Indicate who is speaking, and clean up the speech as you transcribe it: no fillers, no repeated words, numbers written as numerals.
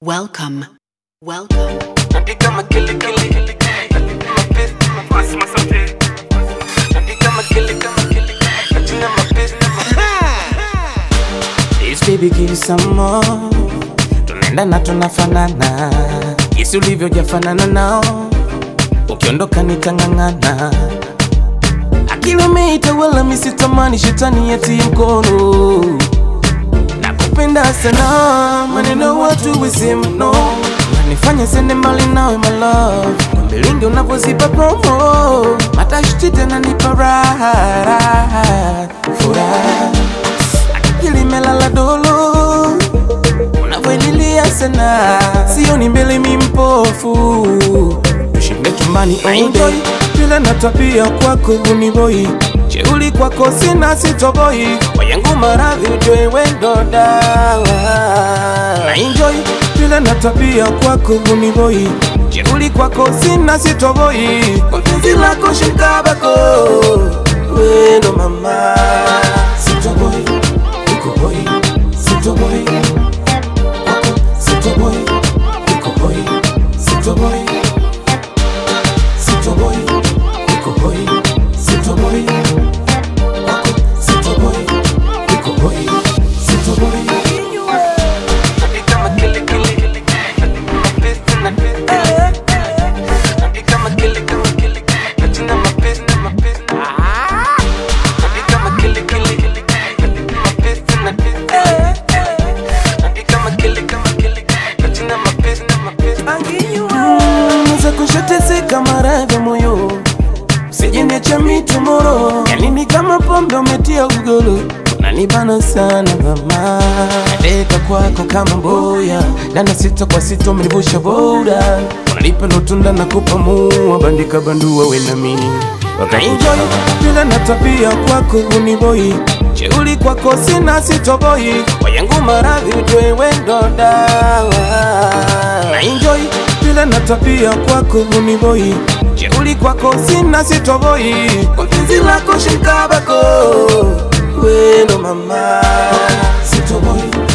Speaker 1: Welcome.
Speaker 2: This baby give you some more. Tunaenda na tunafanana, jinsi ulivyojafanana nao, ukiondoka nitangangana. Akili umeita wala misitamani, shetani yatie mkono. Nakupenda sana, maneno watu wisema no. Nifanya sende mbali nawe my love, mbilingi unavozipa promo. Matashiti tena nipa raha, furaha. Akili melala dolo, unavoililia sana. Sioni mbele mimpofu, tushinde chumbani enjoy. Bila natabia kwako uniboi, cheuli kwako sina sitoboi. Wayangu maradhi ujwe wendo dawa. Na enjoy, bila natabia kwako uniboi, cheuli kwako sina sitoboi. Kwa penzi lako shikabako, wendo mama. Sitoboi, iko boy, sitoboi. Wako, sitoboi, iko boy, sitoboi. Sitoboi, iko boy, sitoboi. Wako, sitoboi, iko boy, sitoboi. Nza kushateseka maradhi moyo, usijiniacha mi tomorrow. Yani ni kama pombe umetia ugolo, unanibana sana mama. Nadeka kwako kama mboya, dana sita kwa sita umenivusha boda. Unanipa lotunda na kupa mua, bandika bandua we na mimi enjoy. Bila natabia kwako uniboi, cheuli kwako sina sitoboi. Wayangu maradhi ujwe wendo dawa. Na enjoy, bila natabia kwako uniboi, cheuli kwako sina sitoboi. Kwa penzi lako shikabako, wendo mama. Sitoboi.